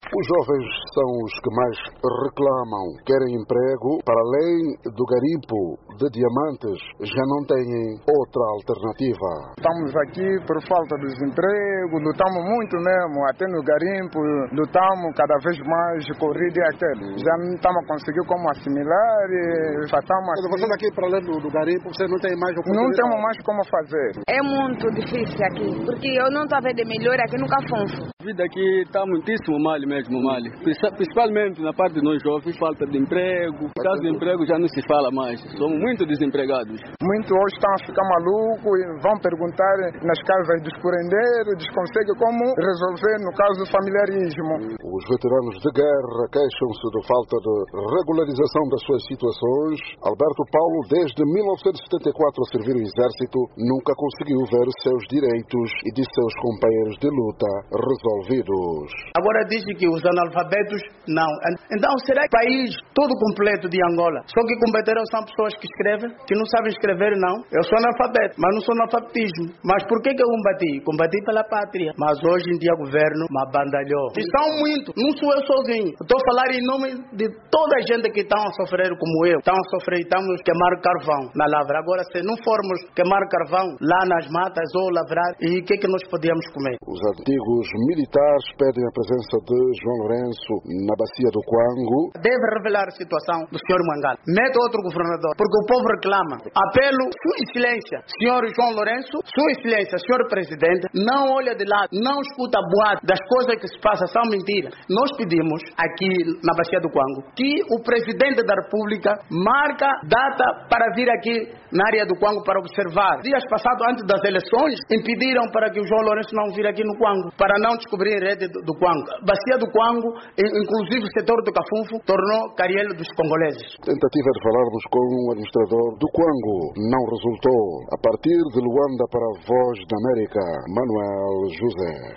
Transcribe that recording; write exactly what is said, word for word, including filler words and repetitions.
Os jovens são os que mais reclamam. Querem emprego, para além do garimpo de diamantes, já não têm outra alternativa. Estamos aqui por falta de desemprego, lutamos muito mesmo, até no garimpo, lutamos cada vez mais, corrida e aquele. Já não estamos a conseguir como assimilar e já estamos Mas você daqui para além do, do garimpo, você não tem mais oportunidade? Não temos mais como fazer. É muito difícil aqui, porque eu não estou a ver de melhor aqui no Cafunfo. A vida aqui está muitíssimo mal mesmo, mal. Principalmente na parte de nós jovens, falta de emprego. Por causa do emprego já não se fala mais. Somos muito desempregados. Muitos hoje estão a ficar malucos e vão perguntar nas casas dos curandeiros, desconseguem como resolver no caso do familiarismo. Os veteranos de guerra queixam-se de falta de regularização das suas situações. Alberto Paulo, desde mil novecentos e setenta e quatro a servir o exército, nunca conseguiu ver os seus direitos e de seus companheiros de luta resolvidos. Agora dizem que os analfabetos, não. Então será que o país todo completo de Angola, só que combateram são pessoas que escrevem, que não sabem escrever, não? Eu sou analfabeto, mas não sou analfabetismo. Mas por que que eu combati? Combati pela pátria. Mas hoje em dia o governo me abandalhou. E são muito, não sou eu sozinho. Estou a falar em nome de toda a gente que está a sofrer como eu. Estão a sofrer, estamos a queimar carvão na lavra. Agora, se não formos queimar carvão lá nas matas ou lavrar, e o que é que nós podíamos comer? Os antigos militares pedem a presença de João Lourenço na bacia do Cuango. Deve revelar a situação do senhor Mangala. Mete outro governador, porque o povo reclama. Apelo, sua excelência, senhor João Lourenço, sua excelência, senhor presidente, não olha de lado, não escuta boato das coisas que se passam, são mentiras. Nós pedimos aqui na bacia do Cuango que o presidente da República marca data para vir aqui na área do Cuango para observar. Dias passados, antes das eleições, impediram para que o João Lourenço não vir aqui no Cuango, para não descobrir a rede do, do Cuango. Bacia do Cuango, inclusive o setor do Cafunfo, tornou Cariel dos congoleses. Tentativa de falarmos com o administrador do Cuango não resultou. A partir de Luanda para a Voz da América, Manuel José.